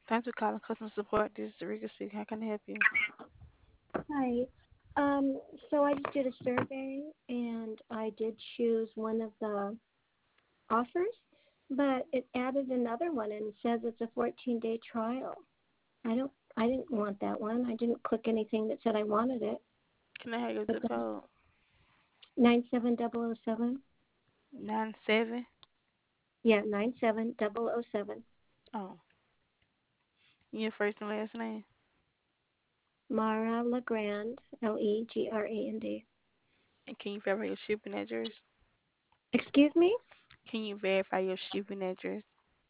Thanks for calling customer support. This is Rika speaking. How can I help you? Hi. Um, so I just did a survey and I did choose one of the offers, but it added another one and it says it's a 14-day trial. I didn't want that one. I didn't click anything that said I wanted it. Can I have your But zip then code? 97007. 97. Yeah, 97007. Oh, your first and last name. Mara Legrand, Legrand. And can you verify your shipping address? Excuse me? Can you verify your shipping address?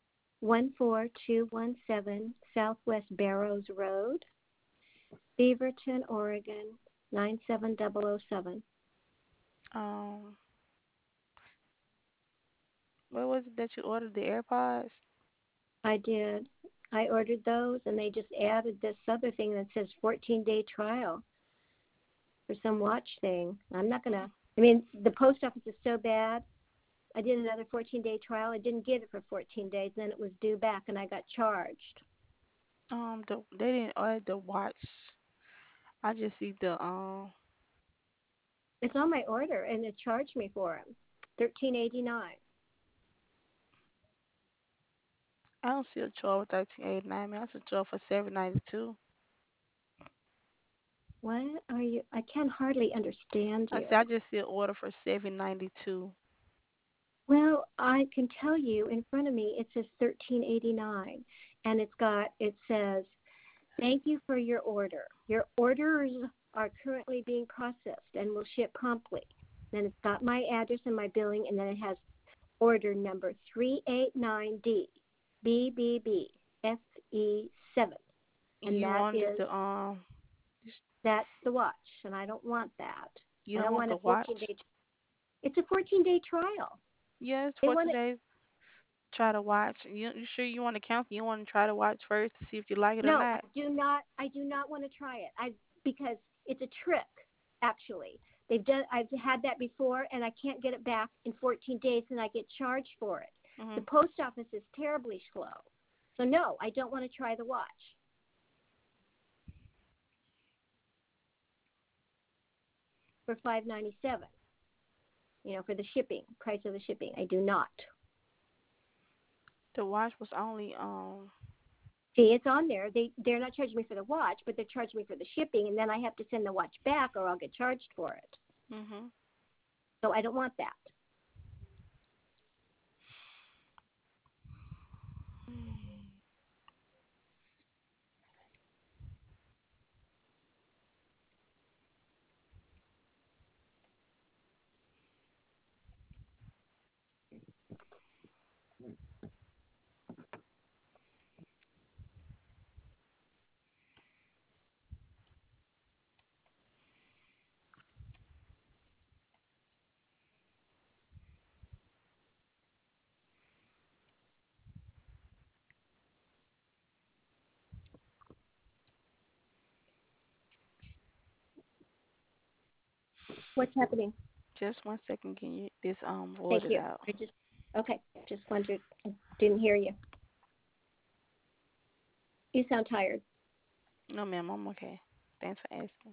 14217 Southwest Barrows Road, Beaverton, Oregon, 97007. Um, what was it that you ordered? The AirPods? I did. I ordered those and they just added this other thing that says 14-day trial for some watch thing. I'm not going to, I mean, the post office is so bad. I did another 14-day trial. I didn't get it for 14 days. Then it was due back and I got charged. They didn't order the watch. I just see the. It's on my order and it charged me for them. 1389. I don't see a drawer with 1389. Man, I see a drawer for 792. What are you? I can hardly understand I you. see. I just see an order for 792. Well, I can tell you in front of me it says 1389 and it says thank you for your order. Your orders are currently being processed and will ship promptly. Then it's got my address and my billing and then it has order number 389D BBB FE7 And and you that wanted is the. that's the watch and I don't want that. You I don't don't want want the a watch? 14-day. It's a 14-day trial. Yeah, it's They 14 want it. days. Try to watch. You sure you want to cancel? You want to try to watch first to see if you like it or No, not? I do not want to try it. I because it's a trick. Actually, they've done. I've had that before, and I can't get it back in 14 days, and I get charged for it. The Mhm. post office is terribly slow. So no, I don't want to try the watch for 597. For the shipping price of the shipping. I do not. The watch was only See, it's on there. They're not charging me for the watch, but they're charging me for the shipping, and then I have to send the watch back, or I'll get charged for it. Mhm. So I don't want that. What's happening? just 1 second. Can you this Thank voided you. out? Okay, just wondered. I didn't hear you. You sound tired. No, ma'am. I'm okay. Thanks for asking.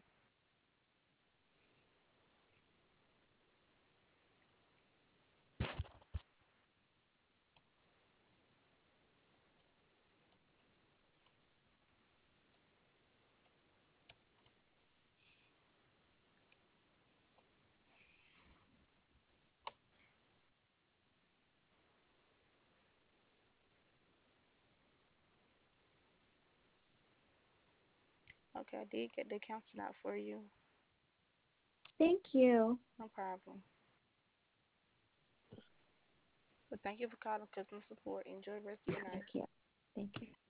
Okay, I did get the counting out for you. Thank you. No problem. But thank you for calling customer support. Enjoy the rest of your Thank night. you. Thank you.